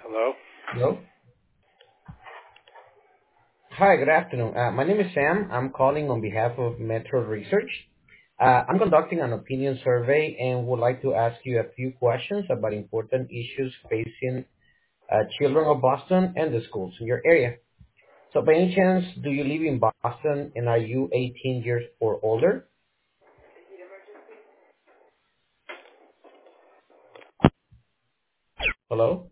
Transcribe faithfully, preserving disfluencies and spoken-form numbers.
Hello? Hello. Hi, good afternoon. Uh, my name is Sam. I'm calling on behalf of Metro Research. Uh, I'm conducting an opinion survey and would like to ask you a few questions about important issues facing uh, children of Boston and the schools in your area. So by any chance, do you live in Boston and are you eighteen years or older? Hello?